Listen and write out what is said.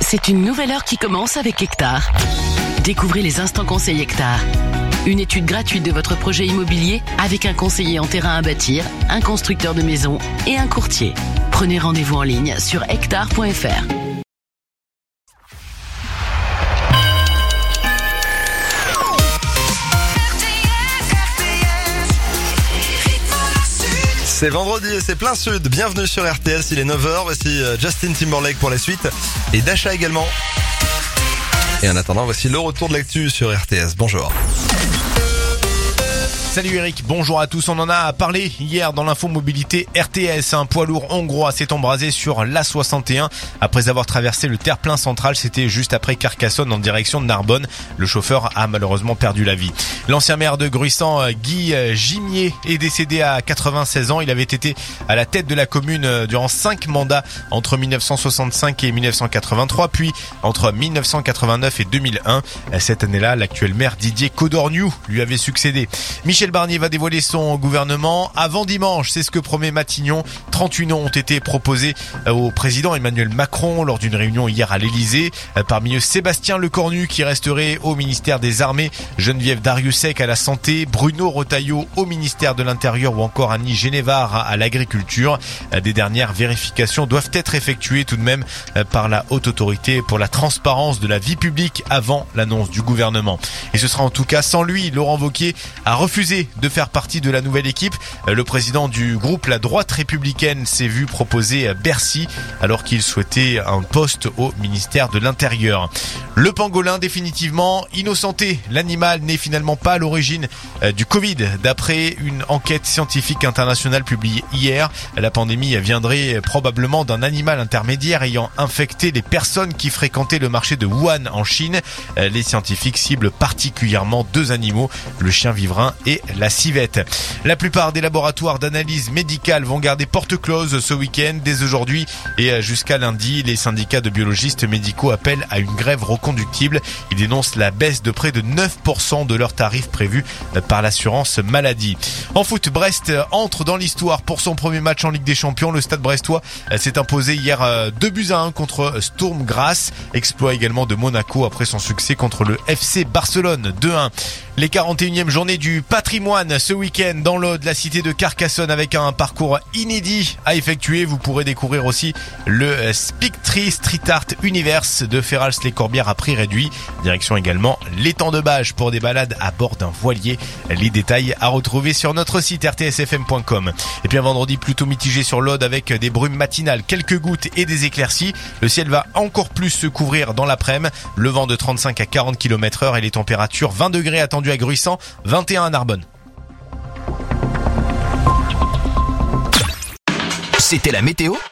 C'est une nouvelle heure qui commence avec Hectare. Découvrez les instants conseils Hectare. Une étude gratuite de votre projet immobilier avec un conseiller en terrain à bâtir, un constructeur de maisons et un courtier. Prenez rendez-vous en ligne sur hectare.fr. C'est vendredi et c'est plein sud. Bienvenue sur RTS, il est 9h. Voici Justin Timberlake pour la suite et Dasha également. Et en attendant, voici le retour de l'actu sur RTS. Bonjour. Salut Eric, bonjour à tous. On en a parlé hier dans l'info mobilité RTS. Un poids lourd hongrois s'est embrasé sur l'A61 après avoir traversé le terre-plein central. C'était juste après Carcassonne en direction de Narbonne. Le chauffeur a malheureusement perdu la vie. L'ancien maire de Gruissant, Guy Gimier, est décédé à 96 ans. Il avait été à la tête de la commune durant 5 mandats entre 1965 et 1983, puis entre 1989 et 2001. Cette année-là, l'actuel maire Didier Codorniou lui avait succédé. Michel Barnier va dévoiler son gouvernement avant dimanche, c'est ce que promet Matignon. 38 noms ont été proposés au président Emmanuel Macron lors d'une réunion hier à l'Elysée. Parmi eux, Sébastien Lecornu qui resterait au ministère des Armées, Geneviève Dariussec à la Santé, Bruno Retailleau au ministère de l'Intérieur ou encore Annie Génévard à l'Agriculture. Des dernières vérifications doivent être effectuées tout de même par la Haute Autorité pour la transparence de la vie publique avant l'annonce du gouvernement. Et ce sera en tout cas sans lui. Laurent Wauquiez a refusé de faire partie de la nouvelle équipe. Le président du groupe La Droite Républicaine s'est vu proposer Bercy alors qu'il souhaitait un poste au ministère de l'Intérieur. Le pangolin définitivement innocenté. L'animal n'est finalement pas à l'origine du Covid. D'après une enquête scientifique internationale publiée hier, la pandémie viendrait probablement d'un animal intermédiaire ayant infecté les personnes qui fréquentaient le marché de Wuhan en Chine. Les scientifiques ciblent particulièrement 2 animaux, le chien vivrin et la civette. La plupart des laboratoires d'analyse médicale vont garder porte close ce week-end. Dès aujourd'hui et jusqu'à lundi, les syndicats de biologistes médicaux appellent à une grève reconductible. Ils dénoncent la baisse de près de 9% de leurs tarifs prévus par l'assurance maladie. En foot, Brest entre dans l'histoire pour son premier match en Ligue des Champions. Le Stade brestois s'est imposé hier 2-1 contre Sturm Graz. Exploit également de Monaco après son succès contre le FC Barcelone 2-1. Les 41e journées du patrimoine ce week-end dans l'Aude, la cité de Carcassonne avec un parcours inédit à effectuer. Vous pourrez découvrir aussi le Spictree Street Art Universe de Ferrals-les-Corbières à prix réduit. Direction également l'étang de Bages pour des balades à bord d'un voilier. Les détails à retrouver sur notre site rtsfm.com. Et puis un vendredi plutôt mitigé sur l'Aude avec des brumes matinales, quelques gouttes et des éclaircies. Le ciel va encore plus se couvrir dans l'après-midi. Le vent de 35 à 40 km/h et les températures 20 degrés attendues à Gruissant, 21 à Narbonne. C'était la météo